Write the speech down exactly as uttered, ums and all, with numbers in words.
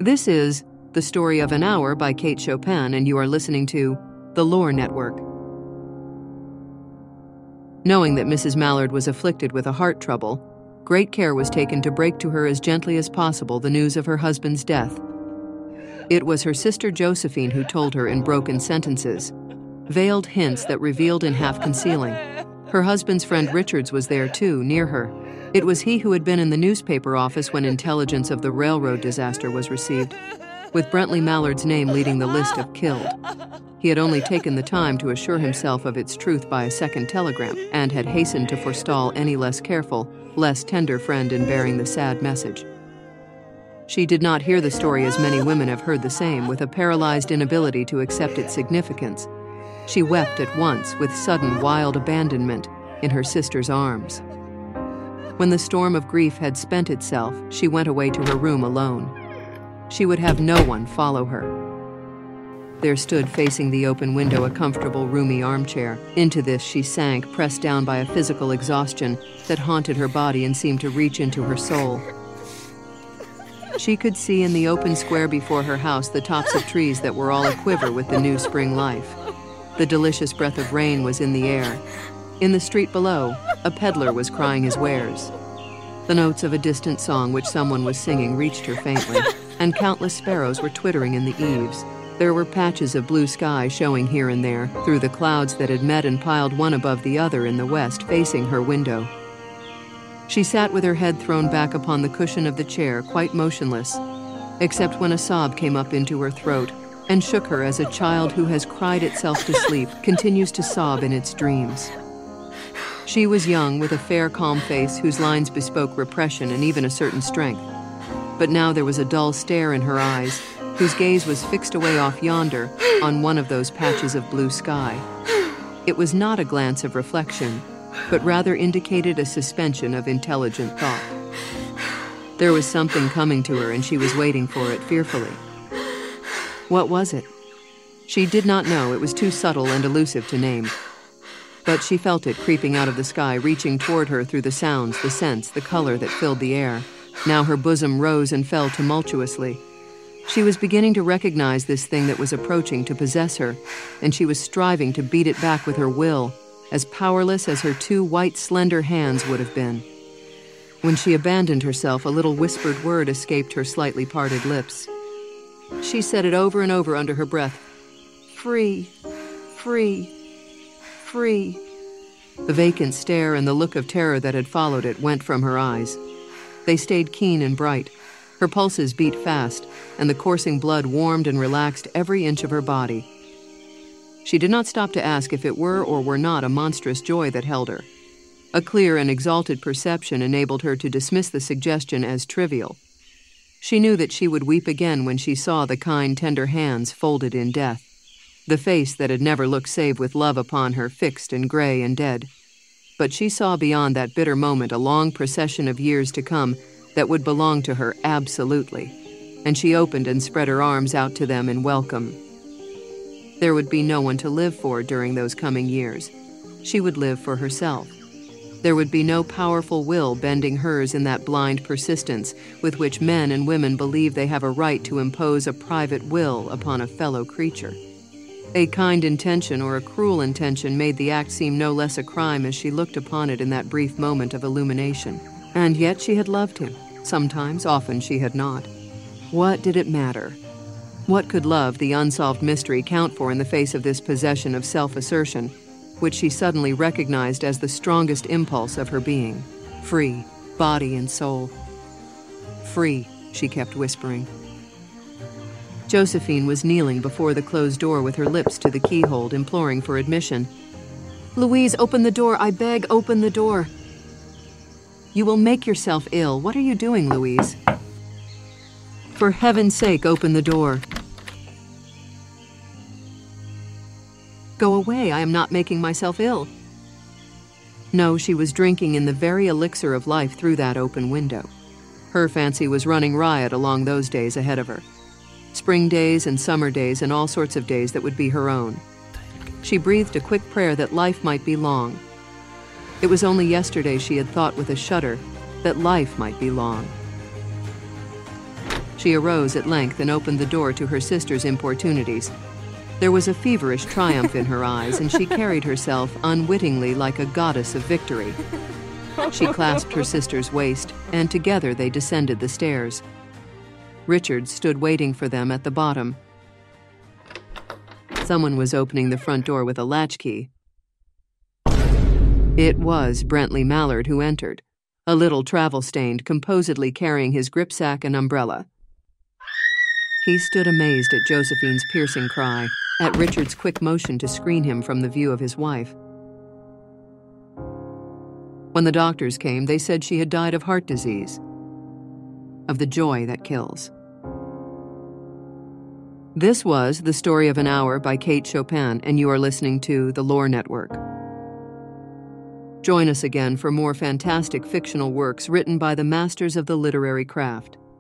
This is The Story of an Hour by Kate Chopin, and you are listening to The Lore Network. Knowing that Missus Mallard was afflicted with a heart trouble, great care was taken to break to her as gently as possible the news of her husband's death. It was her sister Josephine who told her in broken sentences, veiled hints that revealed in half-concealing. Her husband's friend Richards was there too, near her. It was he who had been in the newspaper office when intelligence of the railroad disaster was received, with Brentley Mallard's name leading the list of killed. He had only taken the time to assure himself of its truth by a second telegram, and had hastened to forestall any less careful, less tender friend in bearing the sad message. She did not hear the story as many women have heard the same, with a paralyzed inability to accept its significance. She wept at once with sudden, wild abandonment in her sister's arms. When the storm of grief had spent itself, she went away to her room alone. She would have no one follow her. There stood facing the open window a comfortable, roomy armchair. Into this she sank, pressed down by a physical exhaustion that haunted her body and seemed to reach into her soul. She could see in the open square before her house the tops of trees that were all aquiver with the new spring life. The delicious breath of rain was in the air. In the street below, a peddler was crying his wares. The notes of a distant song which someone was singing reached her faintly, and countless sparrows were twittering in the eaves. There were patches of blue sky showing here and there through the clouds that had met and piled one above the other in the west facing her window. She sat with her head thrown back upon the cushion of the chair, quite motionless, except when a sob came up into her throat and shook her as a child who has cried itself to sleep continues to sob in its dreams. She was young, with a fair, calm face whose lines bespoke repression and even a certain strength. But now there was a dull stare in her eyes, whose gaze was fixed away off yonder on one of those patches of blue sky. It was not a glance of reflection, but rather indicated a suspension of intelligent thought. There was something coming to her, and she was waiting for it fearfully. What was it? She did not know. It was too subtle and elusive to name. But she felt it creeping out of the sky, reaching toward her through the sounds, the scents, the color that filled the air. Now her bosom rose and fell tumultuously. She was beginning to recognize this thing that was approaching to possess her, and she was striving to beat it back with her will, as powerless as her two white, slender hands would have been. When she abandoned herself, a little whispered word escaped her slightly parted lips. She said it over and over under her breath. Free, free. Free. The vacant stare and the look of terror that had followed it went from her eyes. They stayed keen and bright. Her pulses beat fast, and the coursing blood warmed and relaxed every inch of her body. She did not stop to ask if it were or were not a monstrous joy that held her. A clear and exalted perception enabled her to dismiss the suggestion as trivial. She knew that she would weep again when she saw the kind, tender hands folded in death. The face that had never looked save with love upon her, fixed and gray and dead. But she saw beyond that bitter moment a long procession of years to come that would belong to her absolutely, and she opened and spread her arms out to them in welcome. There would be no one to live for during those coming years. She would live for herself. There would be no powerful will bending hers in that blind persistence with which men and women believe they have a right to impose a private will upon a fellow creature. A kind intention or a cruel intention made the act seem no less a crime as she looked upon it in that brief moment of illumination. And yet she had loved him. Sometimes, often she had not. What did it matter? What could love, the unsolved mystery, count for in the face of this possession of self-assertion, which she suddenly recognized as the strongest impulse of her being? Free, body and soul. Free, she kept whispering. Josephine was kneeling before the closed door with her lips to the keyhole, imploring for admission. Louise, open the door. I beg, open the door. You will make yourself ill. What are you doing, Louise? For heaven's sake, open the door. Go away. I am not making myself ill. No, she was drinking in the very elixir of life through that open window. Her fancy was running riot along those days ahead of her. Spring days and summer days and all sorts of days that would be her own. She breathed a quick prayer that life might be long. It was only yesterday she had thought with a shudder that life might be long. She arose at length and opened the door to her sister's importunities. There was a feverish triumph in her eyes, and she carried herself unwittingly like a goddess of victory. She clasped her sister's waist, and together they descended the stairs. Richard stood waiting for them at the bottom. Someone was opening the front door with a latchkey. It was Brentley Mallard who entered, a little travel-stained, composedly carrying his gripsack and umbrella. He stood amazed at Josephine's piercing cry, at Richard's quick motion to screen him from the view of his wife. When the doctors came, they said she had died of heart disease, of the joy that kills. This was The Story of an Hour by Kate Chopin, and you are listening to The Lore Network. Join us again for more fantastic fictional works written by the masters of the literary craft.